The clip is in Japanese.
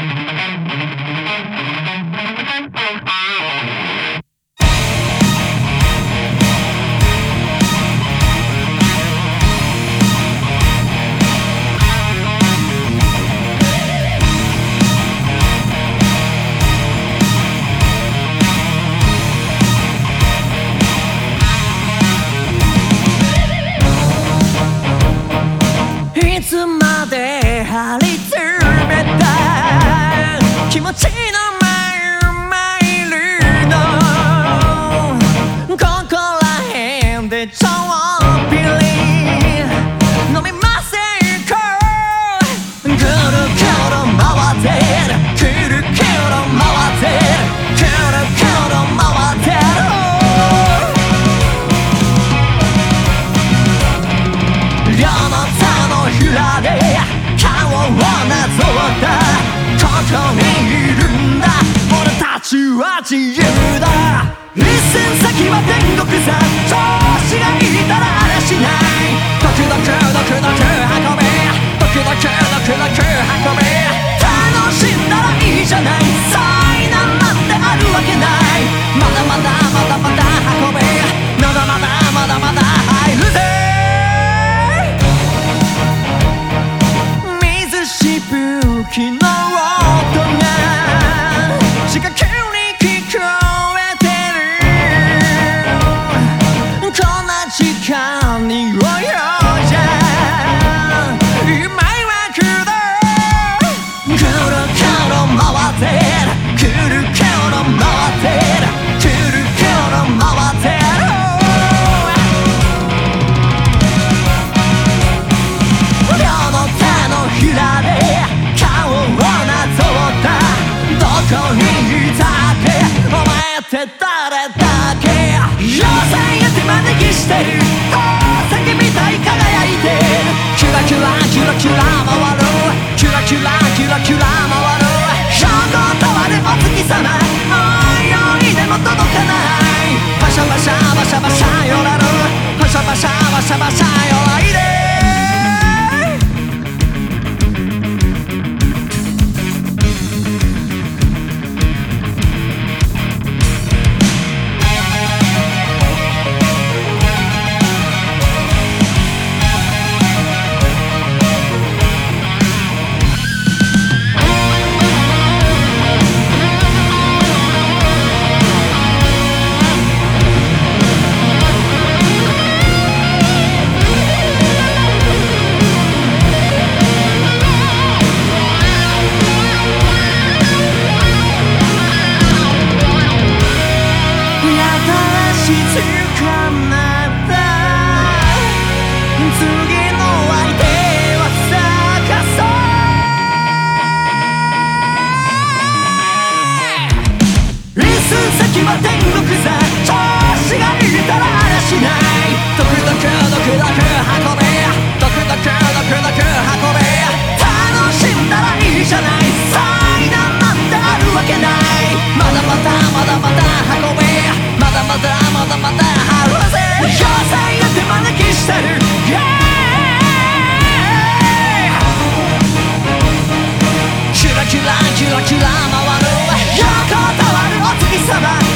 いつまで張り詰めた気持ちのマイルのここらへんでちょっぴり飲みませんか。ぐるぐる回ってるくるくる回ってるくるくる回ってる両の手のひらで顔をなぞったここにいるんだ俺たちは自由だ一寸先は天国さ調子がいいたらあらしないドクドクドクドク運べドクドクドクドク運べ楽しんだらいいじゃない災難なんてあるわけないまだまだまだまだ運べまだまだまだまだ入るぜ昨日の音が近くに聞こえてるこんな時間に泳いじゃ今はくだくるくる回ってるくるくる回ってるくるくる回ってる両の手のひらでどこにいたってお前って誰だっけ妖精やって招きしてる宝石みたい輝いてるキュラキュラキュラキュラ回るキュラキュラキュラキュラ回る標高とわるお月様おいおいでも届かないバシャバシャバシャバシャよらるバシャバシャバシャバシャよらいで天国さ調子がいいたらあらしないドクドクドクドク運べドクドクドクドク運べ楽しんだらいいじゃない災難なんてあるわけないまだまだまだまだ運べまだまだまだまだ張るぜ妖精やって招きしてる、キュラキュラキュラキュラ回る横たわるお月様